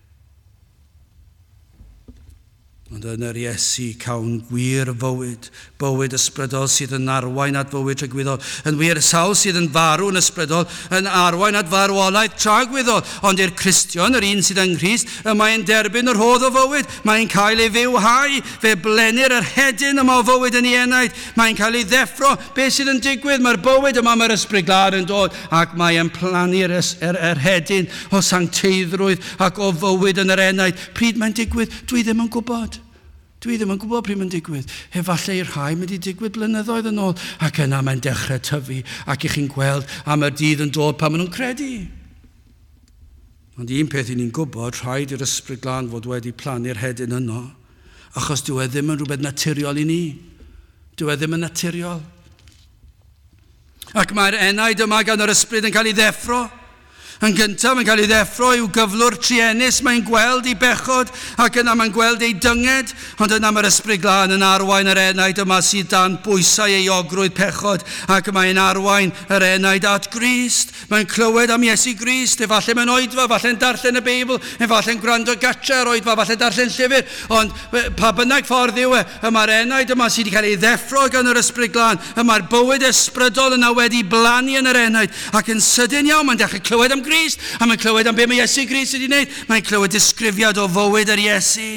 Ond yn yr Iesu cawn gwir fywyd, bywyd ysbrydol sydd yn arwain at fywyd tragweddol. Yn wir sawl sydd yn farw yn ysbrydol, yn arwain at farwolaeth tragweddol. Ond i'r Cristion, yr un sydd yn Grist, mae'n derbyn yr hodd o fywyd. Mae'n cael ei fywhau, fe blenir yr hedyn yma o fywyd yn ei enaid. Mae'n cael ei ddeffro, beth sydd yn digwydd. Mae'r bywyd yma, mae'r ysbryd glad yn dod, ac mae'n plannu'r hedyn o sancteiddrwydd ac o fywyd yn yr enaid. Pryd mae'n digwydd, dwi ddim yn gwybod. Dwi ddim yn gwybod pryd mae'n digwydd. Efallai i'r rhai mynd i digwydd blynyddoedd yn ôl. Ac yna mae'n dechrau tyfu. Ac i chi'n gweld am y dydd yn dod pan maen nhw'n credu. Ond un peth i ni'n gwybod, rhaid i'r ysbryd glân fod wedi plannu'r hedyn yno. Achos dyw e ddim yn rhywbeth naturiol i ni. Dyw e ddim yn naturiol. Ac mae'r enaid yma gan yr ysbryd yn cael ei ddeffro. Yn gyntaf, mae'n cael ei ddeffro i'w gyflwr trienus, mae'n gweld ei bechod, ac yna mae'n gweld ei dynged, ond yna mae'r ysbryd glân yn arwain yr enaid yma sydd dan bwysau ei ogrwydd pechod, ac mae'n arwain yr enaid at Grist. Mae'n clywed am Iesu Grist, efallai mae'n oedfa, efallai'n darllen y Beibl, efallai'n gwrando gatra ar oedfa, efallai'n darllen llyfr, ond pa bynnag ffordd yw mae'r enaid yma sydd wedi cael ei ddeffro gan yr ysbryd glân, mae'r bywyd ysbrydol yna wedi blannu yn yr enaid, ac yn sydyn iawn mae'n dechrau clywed am Grist, a mae'n clywed am be mae Iesu Grist wedi wneud. Mae'n clywed disgrifiad o fywyd yr Iesu.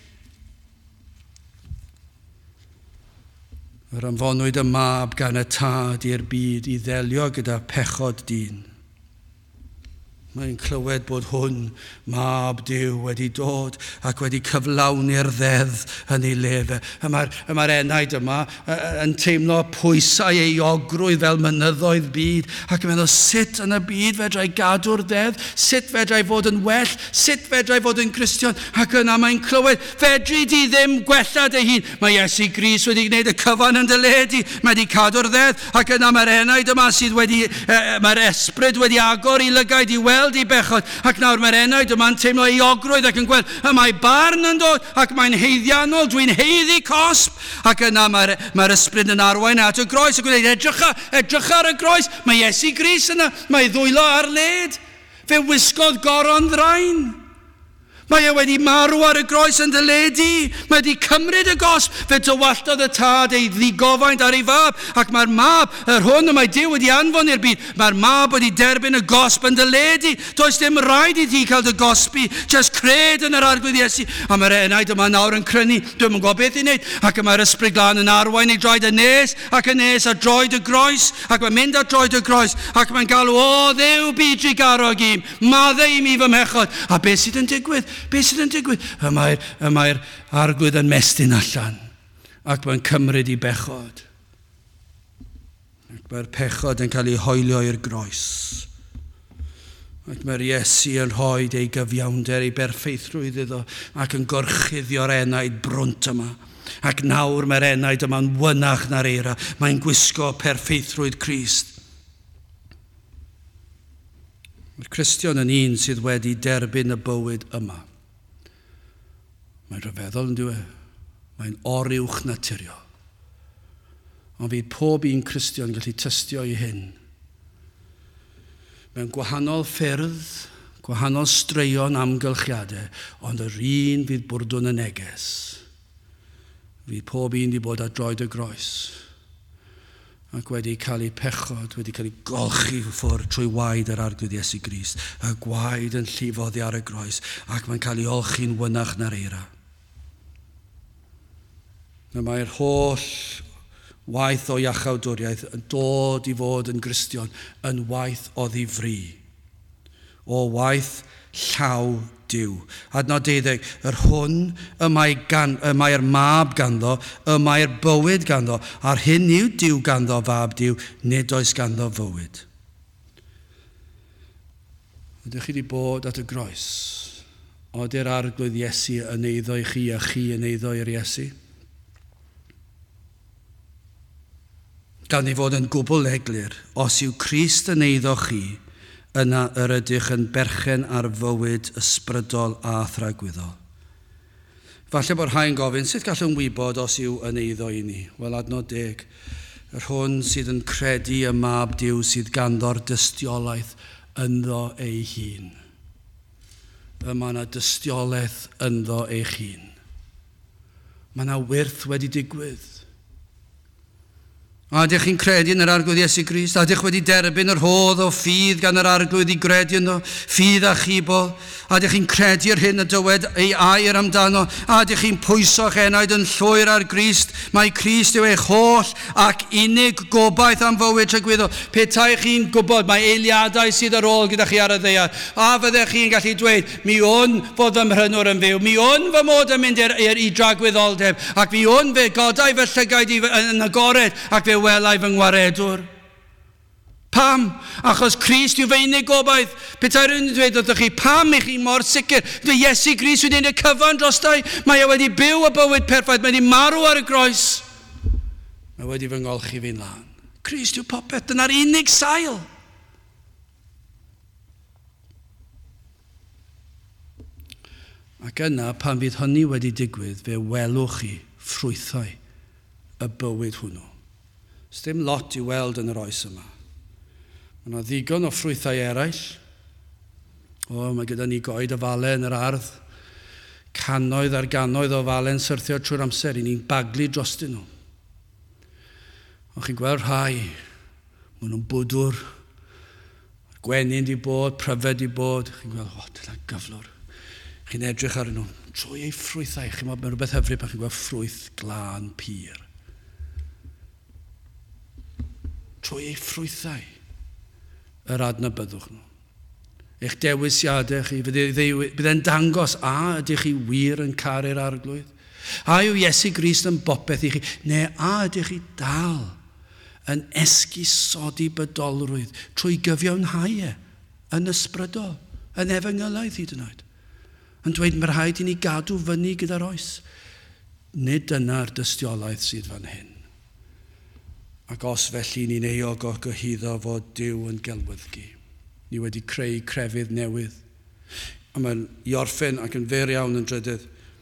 Yr anfonwyd y mab gan y tad i'r byd i ddelio gyda pechod dyn. Mae'n clywed bod hwn, mab Duw, wedi dod ac wedi cyflawni'r ddeddf yn ei lefe. Mae'r enaid yma yn teimlo pwysau ei ogrwydd fel mynyddoedd byd ac yn meddwl sut yn y byd fedrai gadw'r ddeddf, sut fedrai fod yn well, sut fedrai fod yn Gristion, ac yna mae'n clywed fedri di ddim gwella dy hun. Mae Iesu Grist wedi gwneud y cyfan yn dy ledi, mae wedi cadw'r ddeddf, ac yna mae'r enaid yma sydd mae'r ysbryd wedi agor i lygaid i weld i bechod, ac nawr mae'r enaid yma'n teimlo ei ogrwydd ac yn gweld y mae barn yn dod ac mae'n heiddiannol, dwi'n heiddi cosb, ac yna mae'r ysbryd yn arwain at y groes ac yn dweud edrych ar y groes, mae Iesu Grist yna, mae ddwylo ar led, fe wisgodd goron ddrain. Mae e wedi marw ar y groes yn dyledu. Mae wedi cymryd y gosb fe tywallodd y tad ei ddigofaint ar ei fab. Ac mae'r mab, yr hwn y mae Duw wedi anfon i'r byd, mae'r mab wedi derbyn y gosb yn dyledu. Does dim rhaid i ti cael dy gosbi, just cred yn yr arglwydd Iesu. A mae'r enaid yma nawr yn crynu, dwi'n gwybod beth i wneud. Ac mae'r ysbryd glân yn arwain i droed y nes, ac y nes a droed y groes, ac mae'n mynd at droed y groes, ac mae'n galw, o Dduw byd garog im, maddau i mi fy mechod. A beth sydd yn digwydd? Beth sydd yn digwydd? Y mae'r arglwydd yn mestyn allan, ac mae'n cymryd i bechod. Ac mae'r pechod yn cael ei hoelio i'r groes. Ac mae'r Iesu yn rhoi ei gyfiawnder, ei berffeithrwydd iddo, ac yn gorchuddio'r enaid brwnt yma. Ac nawr mae'r enaid yma'n wynach na'r eira. Mae'n gwisgo perffeithrwydd Crist. Mae'r Cristion yn un sydd wedi derbyn y bywyd yma. Mae'n rhyfeddol yn dweud. Mae'n oriwch naturiol. Ond fydd pob un Cristion gallu tystio i hyn. Mewn gwahanol ffyrdd, gwahanol straeon amgylchiadau, ond yr un fydd bwrdwn y neges. Fydd pob un wedi bod ar droed y groes. Ac wedi cael ei pechod, wedi cael ei golchi ffwrdd trwy waed yr arglwydd Iesu Grist. Y gwaed yn llifoddi ar y groes, ac mae'n cael ei olchi'n wynach na'r eira. Mae'r holl waith o iachawdwriaeth yn dod i fod yn Gristion yn waith o ddifri. O waith llaw Duw. Adnod 12, yr hwn y mae'r mab ganddo, y mae'r bywyd ganddo, a'r hyn yw Duw ganddo fab Duw, nid oes ganddo fywyd. Ydych chi wedi bod at y groes? Oeddi'r arglwydd Iesu yn eiddo i chi a chi yn eiddo i'r Iesu? Gan ei fod yn gwbl eglur, os yw Crist yn eiddo chi, yna yr ydych yn berchen ar fywyd ysbrydol a thragwyddol. Falle bod rhai'n gofyn, sut gallwn wybod os yw yn eiddo i ni? Wel, adnod 10, yr hwn sydd yn credu y mab Duw sydd ganddo'r dystiolaeth ynddo ei hun. Mae yna dystiolaeth ynddo ei hun. Mae yna wyrth wedi digwydd. A ydych chi'n credu yn yr arglwydd Iesu Grist? A ydych wedi derbyn yr hodd o ffydd gan yr arglwydd i gredu yno? Ffydd a chibol? A ydych chi'n credu'r hyn y dywed ei air amdano? A ydych chi'n pwyso'ch enaid yn llwyr ar Grist? Mae Crist yw eich holl ac unig gobaith am fywyd tragwyddol. Petai chi'n gwybod mae eiliadau sydd ar ôl gyda chi ar y ddaear. A fyddech chi'n gallu dweud, mi o'n fod fy mhrynwr yn fyw. Mi o'n fy mod yn mynd i dragwyddoldeb. Ac mi o'n fe godau fy llygaid yn agored. Ac fe welai fy ngwaredwr. Pam? Achos Crist yw fy unig gobaith. Petai rhywun yn dweud wrthych chi, pam i chi mor sicr? Fe Iesu Grist wedi gwneud y cyfan drostai. Mae e wedi byw y bywyd perffaith. Mae wedi marw ar y groes. Mae wedi fy ngolchi fi'n lan. Crist yw popeth. Dyna'r unig sail. Ac yna, pan fydd hynny wedi digwydd, fe welwch chi ffrwythau y bywyd hwnnw. Dim lot i weld yn yr oes yma. Mae yna ddigon o ffrwythau eraill. Mae gyda ni goed o fale yn yr ardd. Cannoedd ar gannoedd o fale'n syrthio trwy'r amser. I ni'n baglu drostyn nhw. Ond chi'n gweld rhai. Maen nhw'n bwdwr. Gwenyn di bod, pryfed di bod. Chi'n gweld, dyna gyflwr. Chi'n edrych ar nhw. Trwy ei ffrwythau. Chi'n gweld, mae'n rhywbeth hyfryd pan chi'n gweld ffrwyth glân pyr. Trwy ei ffrwythau, yr adnabyddwch nhw. Eich dewisiadau chi, bydd e'n dangos, a ydych chi wir yn caru'r arglwydd? A yw Iesu Grist yn bopeth i chi? Neu a ydych chi dal yn esgusodi bydolrwydd trwy gyfiawnhau yn ysbrydol, yn efengylaeth hyd yn oed? Yn dweud mae'r rhaid i ni gadw fyny gyda'r oes. Nid dyna'r dystiolaeth sydd fan hyn. Ac os felly ni'n eog o gyhyddo fod Duw yn gelwyddgu. Ni wedi creu crefydd newydd. A mae'n i orffen ac yn fer iawn yn drydydd.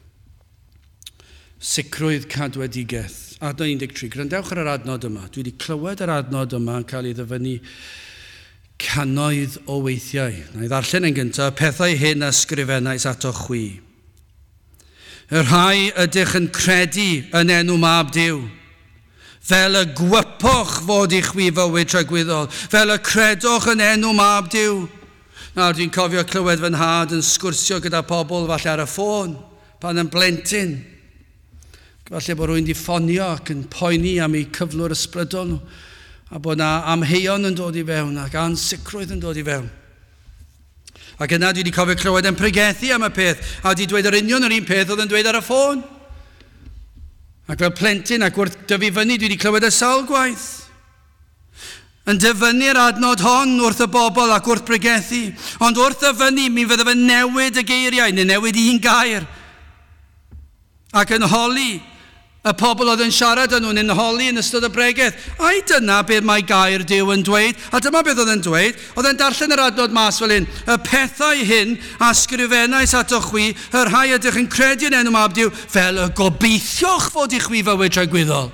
Sicrwydd cadwedigaeth. Adnod 13. Grandewch ar yr adnod yma. Dwi wedi clywed yr adnod yma yn cael ei ddyfynu cannoedd o weithiau. Na i ddarllen yn gyntaf, pethau hyn ysgrifennais ato chwi. Y rhai ydych yn credu yn enw mab Duw, fel y gwypoch fod i chwi fywyd tragwyddol, fel y credwch yn enw mab Duw. Nawr dwi'n cofio clywed fy nhad yn sgwrsio gyda pobl falle ar y ffôn, pan yn blentyn. Falle bod rwy'n di ffonio ac yn poeni am ei cyflwr ysbrydol nhw, a bod na amheuon yn dod i fewn ac ansicrwydd yn dod i fewn. Ac yna dwi wedi cofio clywed yn pregethu am y peth, a wedi dweud yr union yr un peth oedd yn dweud ar y ffôn. Ac fel plentyn ac wrth dyfu fyny, dwi wedi clywed y sawl gwaith. Yn dyfynnu'r adnod hon wrth y bobl ac wrth pregethu. Ond wrth y fyny, mi fydde fe newid y geiriau, neu newid un gair. Ac yn holi y pobl oedd yn siarad yn nhw'n yn holi yn ystod y bregeth. Ai dyna beth mae gair Duw yn dweud, a dyma beth oedd yn dweud. Oedd yn darllen yr adnod mas fel hyn. Y pethau hyn a sgrifennais ato chwi, y rhai ydych yn credu yn enw mab Duw, fel y gobeithioch fod i chwi fywyd tragwyddol.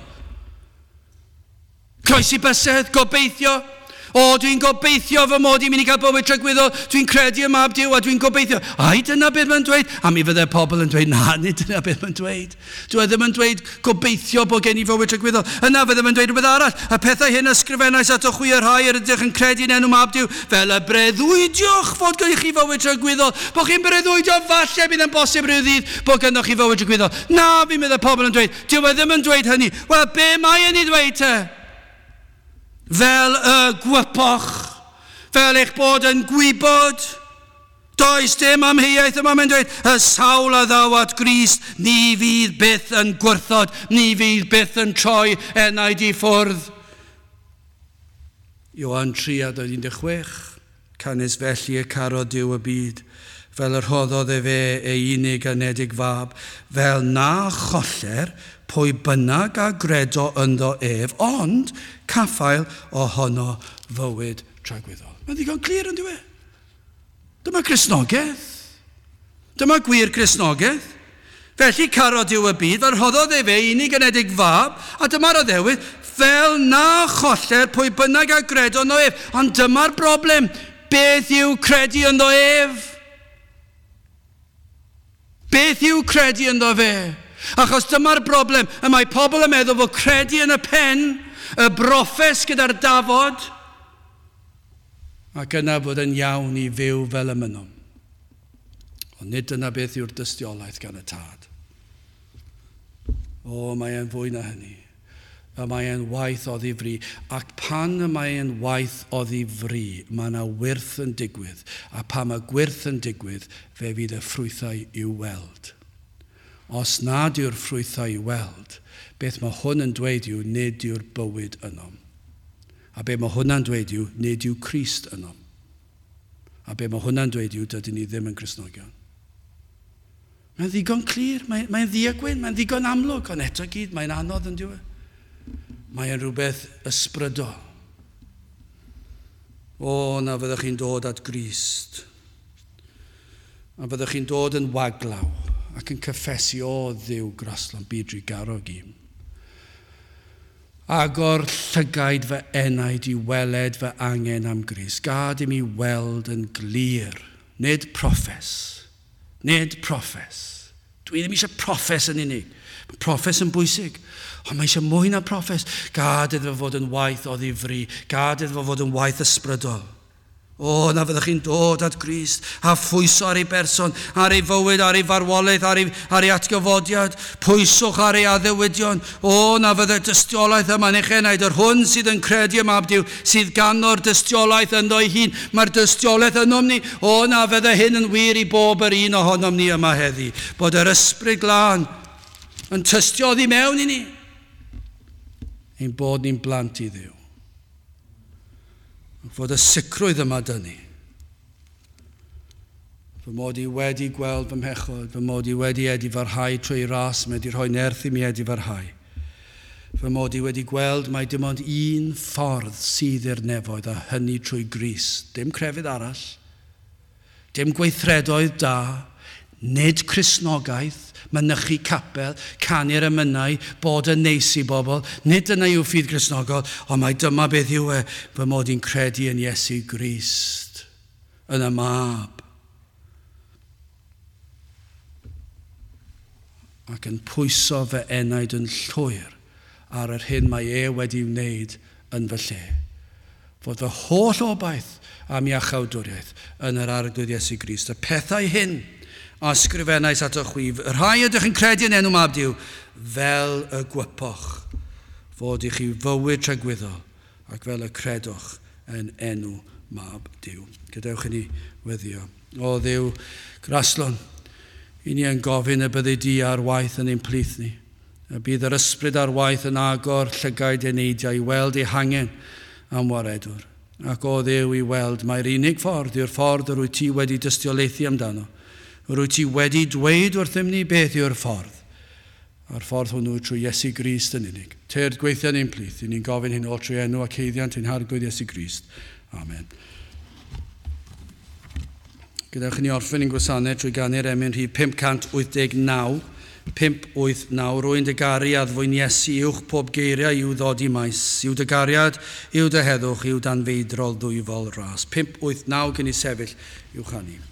Croesi bysedd, gobeithio. O, dwi'n gobeithio fy mod i'n mynd i gael bywyd tragwyddol, dwi'n credu y mab Duw a dwi'n gobeithio. Ai, dyna beth mae'n dweud? A mi fydde pobl yn dweud, na, nid dyna beth mae'n dweud. Dwi ddim yn dweud gobeithio bod gen i fywyd tragwyddol. Yna fydde mae'n dweud rhywbeth arall. Y pethau hyn ysgrifennais ato chwi yr rhai ydych yn credu yn enw mab Duw, fel y breuddwydiwch fod gen i chi fywyd tragwyddol. Bod chi'n breuddwydio, falle bydd yn bosib rhyw ddydd bod gennych chi fywyd tragwyddol. Na, fi meddwl pobl yn dweud, Duw ddim yn dweud hynny. Wel, be mae yn ei ddweud te? Fel y gwypoch, fel eich bod yn gwybod, does dim amheuaeth yma mae'n dweud, y sawl a ddaw at Grist, ni fydd byth yn gwrthod, ni fydd byth yn troi enaid i ffwrdd. Ioan 3:16, canis felly y caro Duw y byd, fel yr rhoddodd fe ei unig anedig fab, fel na choller pwy bynnag a gredo ynddo ef, ond caffael ohono fywyd tragwyddol. Mae'n ddigon clir yn dweud. Dyma Cristnogaeth. Dyma gwir Cristnogaeth. Felly caro Duw y byd, fel rhoddodd fe unig anedig fab, a dyma'r addewid, fel na choller pwy bynnag a gredo ynddo ef. Ond dyma'r broblem, beth yw credu ynddo ef? Beth yw credu ynddo fe? Achos dyma'r broblem, y mae pobl yn meddwl fod credu yn y pen, y broffes gyda'r dafod, ac yna bod yn iawn i fyw fel y mynwm. Ond nid dyna beth yw'r dystiolaeth gan y tad. O, mae e'n fwy na hynny. A mae e'n waith o ddifri. Ac pan mae e'n waith o ddifri, mae yna wyrth yn digwydd. A pan mae gwyrth yn digwydd, fe fydd y ffrwythau i'w weld. Os nad yw'r ffrwythau i'w weld, beth mae hwn yn dweud yw, nid yw'r bywyd yno. A beth mae hwnna'n dweud yw, nid yw Crist yno. A beth mae hwnna'n dweud yw, dydyn ni ddim yn Cristnogion. Mae'n ddigon clir, mae'n ddiagwyn, mae'n ddigon amlwg, ond eto gyd, mae'n anodd yn diwedd. Mae'n rhywbeth ysbrydol. O, na fyddwch chi'n dod at Grist. A fyddwch chi'n dod yn waglaw ac yn cyffesu o Dduw groslan byd rhy garog i. Agor llygaid fy enaid i weled fy angen am Grist. Gad i mi weld yn glir, nid proffes. Nid proffes. Dwi ddim eisiau proffes yn unig. Mae proffes yn bwysig. Ond mae eisiau mwy na proffes. Gad iddo fod yn waith o ddifri. Gad iddo fod yn waith ysbrydol. O, na fyddwch chi'n dod at Grist a phwyso ar ei berson, ar ei fywyd, ar ei farwolaeth, ar ei atgyfodiad. Pwyswch ar ei addewidion. O, na fydde dystiolaeth yma'n eich enaid. Yr hwn sydd yn credu ym mab Duw, sydd gano'r dystiolaeth ynddo ei hun. Mae'r dystiolaeth ynom ni. O, na fydde hyn yn wir i bob yr un ohonom ni yma heddi. Bod yr ysbryd glân yn tystiodd i mewn i ni. Ein bod ni'n blant i Dduw. Fod y sicrwydd yma dyn ni. Fy mod i wedi gweld fy mhechod, fy mod i wedi edifarhau trwy ras, mae wedi rhoi nerth i mi edifarhau. Fy mod i wedi gweld mae dim ond un ffordd sydd i'r nefoedd, a hynny trwy Grist. Dim crefydd arall, dim gweithredoedd da, Nid Cristnogaeth, mynychu capel, canu'r emynau, bod yn neis i bobl. Nid yna yw ffydd Cristnogol, ond mae dyma beth yw fy mod i'n credu yn Iesu Grist, yn y mab. Ac yn pwyso fy enaid yn llwyr ar yr hyn mae wedi wneud yn fy lle. Fod fy holl obaith am iachawdwriaeth yn yr arglwydd Iesu Grist. Y pethau hyn a sgrifennais at y chwif. Rhai ydych yn credu yn enw mab Duw fel y gwypoch, fod i chi fywyd tragwyddol ac fel y credwch yn enw mab Duw. Gadewch i ni weddio. O Dduw, graslon, i ni yn gofyn y byddu di ar waith yn ein plith ni. Y bydd yr ysbryd ar waith yn agor llygaid ei neidiau i weld ei hangen am waredwr. Ac o Dduw i weld mae'r unig ffordd yw'r ffordd yr wyt ti wedi dystiolaethu amdano. Rwyt ti wedi dweud wrthym ni beth yw'r ffordd. A'r ffordd hwnnw trwy Iesu Grist yn unig. Tyrd gweithio ni'n plith. I ni'n gofyn hyn o trwy enw ac heiddiant ein harglwydd Iesu Grist. Amen. Gadewch i ni orffen i'n gwasanaeth trwy ganu'r emyn rhif 589. 589. Rwy'n dy gariad fwy'n Iesu uwch pob geiriau i'w ddod i maes. I'w dy gariad, i'w dy heddwch, i'w danfeidrol ddwyfol ras. 589 gen i sefyll i'w chanu.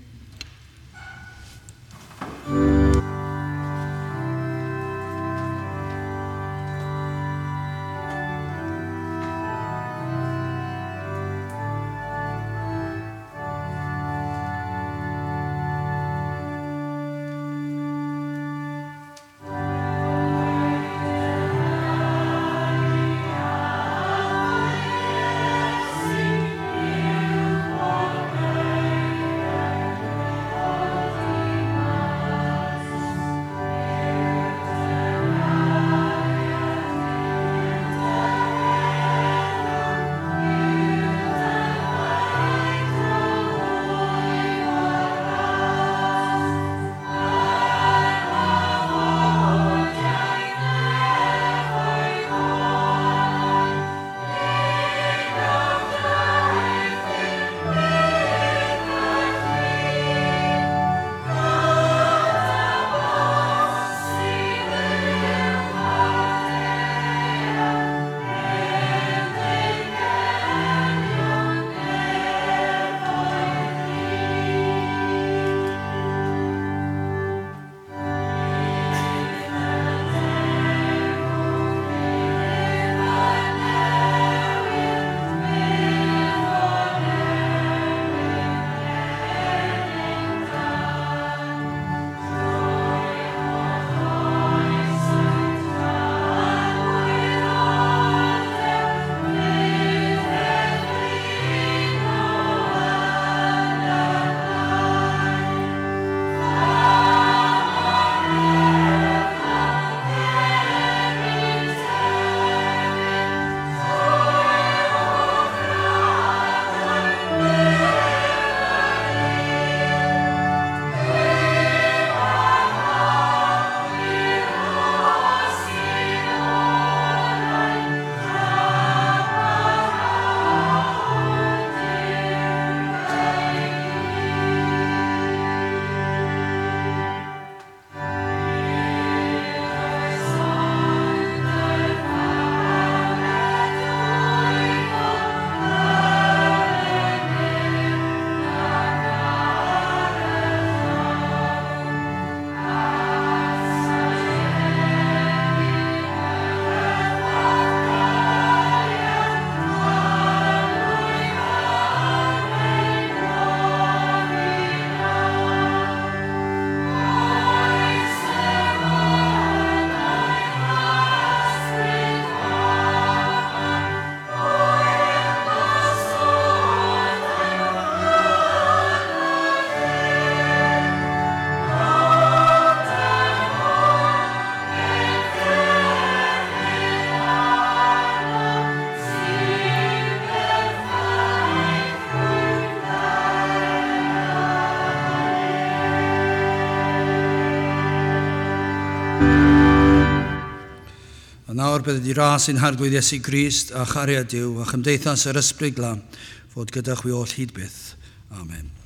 nawr bydd wedi ras i'n harglwydd Iesu Grist a chariad Duw a chymdeithas yr ysbryd glân fod gyda chwi oll hyd byth. Amen.